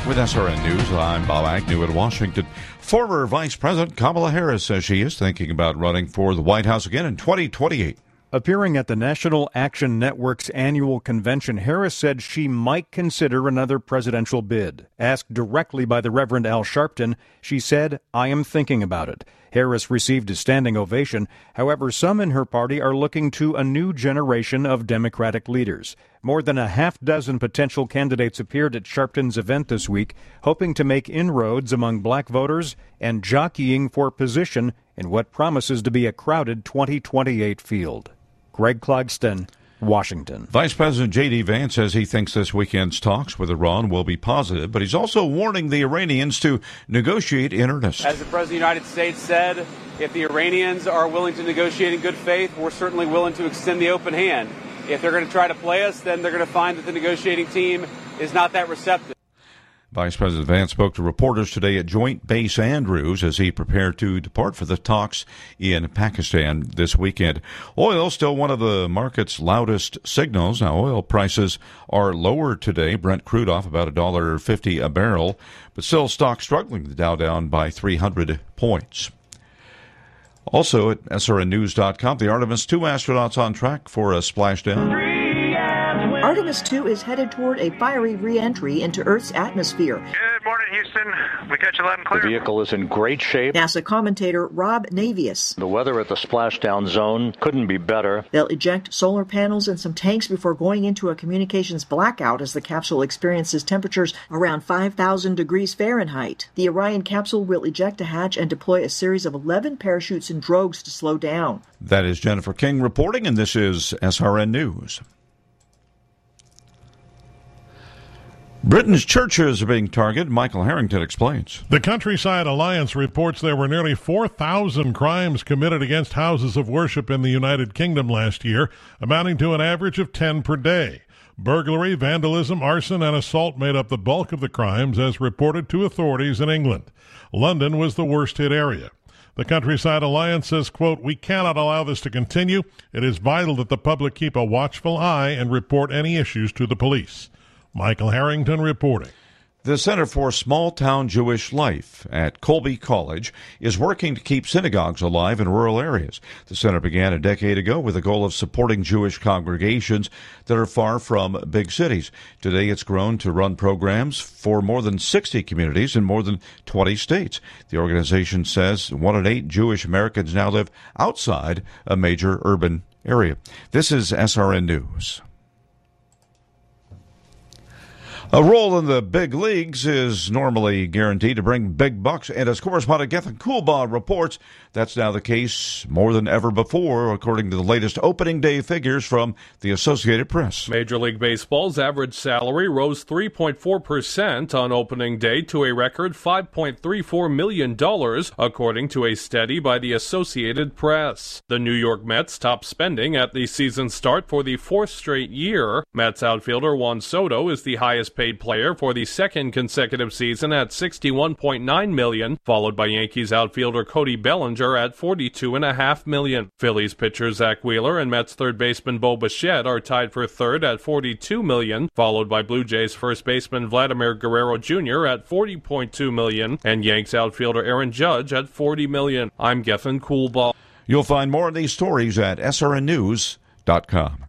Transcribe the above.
With SRN News, I'm Bob Agnew in Washington. Former Vice President Kamala Harris says she is thinking about running for the White House again in 2028. Appearing at the National Action Network's annual convention, Harris said she might consider another presidential bid. Asked directly by the Reverend Al Sharpton, she said, "I am thinking about it." Harris received a standing ovation. However, some in her party are looking to a new generation of Democratic leaders. More than a half dozen potential candidates appeared at Sharpton's event this week, hoping to make inroads among black voters and jockeying for position in what promises to be a crowded 2028 field. Greg Clugston, Washington. Vice President J.D. Vance says he thinks this weekend's talks with Iran will be positive, but he's also warning the Iranians to negotiate in earnest. As the President of the United States said, if the Iranians are willing to negotiate in good faith, we're certainly willing to extend the open hand. If they're going to try to play us, then they're going to find that the negotiating team is not that receptive. Vice President Vance spoke to reporters today at Joint Base Andrews as he prepared to depart for the talks in Pakistan this weekend. Oil still one of the market's loudest signals. Now, oil prices are lower today. Brent crude off about $1.50 a barrel, but still stock struggling. The Dow down by 300 points. Also at srnnews.com, the Artemis 2 astronauts on track for a splashdown. Artemis 2 is headed toward a fiery re-entry into Earth's atmosphere. Good morning, Houston. We catch you loud and clear. The vehicle is in great shape. NASA commentator Rob Navius. The weather at the splashdown zone couldn't be better. They'll eject solar panels and some tanks before going into a communications blackout as the capsule experiences temperatures around 5,000 degrees Fahrenheit. The Orion capsule will eject a hatch and deploy a series of 11 parachutes and drogues to slow down. That is Jennifer King reporting, and this is SRN News. Britain's churches are being targeted. Michael Harrington explains. The Countryside Alliance reports there were nearly 4,000 crimes committed against houses of worship in the United Kingdom last year, amounting to an average of 10 per day. Burglary, vandalism, arson, and assault made up the bulk of the crimes, as reported to authorities in England. London was the worst hit area. The Countryside Alliance says, quote, "We cannot allow this to continue. It is vital that the public keep a watchful eye and report any issues to the police." Michael Harrington reporting. The Center for Small-Town Jewish Life at Colby College is working to keep synagogues alive in rural areas. The center began a decade ago with the goal of supporting Jewish congregations that are far from big cities. Today it's grown to run programs for more than 60 communities in more than 20 states. The organization says 1 in 8 Jewish Americans now live outside a major urban area. This is SRN News. A role in the big leagues is normally guaranteed to bring big bucks, and as correspondent Gethin Coolbaugh reports, that's now the case more than ever before, according to the latest opening day figures from the Associated Press. Major League Baseball's average salary rose 3.4% on opening day to a record $5.34 million, according to a study by the Associated Press. The New York Mets topped spending at the season start for the 4th straight year. Mets outfielder Juan Soto is the highest paid player for the 2nd consecutive season at $61.9 million, followed by Yankees outfielder Cody Bellinger at $42.5 million. Phillies pitcher Zach Wheeler and Mets third baseman Bo Bichette are tied for third at $42 million, followed by Blue Jays first baseman Vladimir Guerrero Jr. at $40.2 million, and Yanks outfielder Aaron Judge at $40 million. I'm Gethin Coolbaugh. You'll find more of these stories at srnnews.com.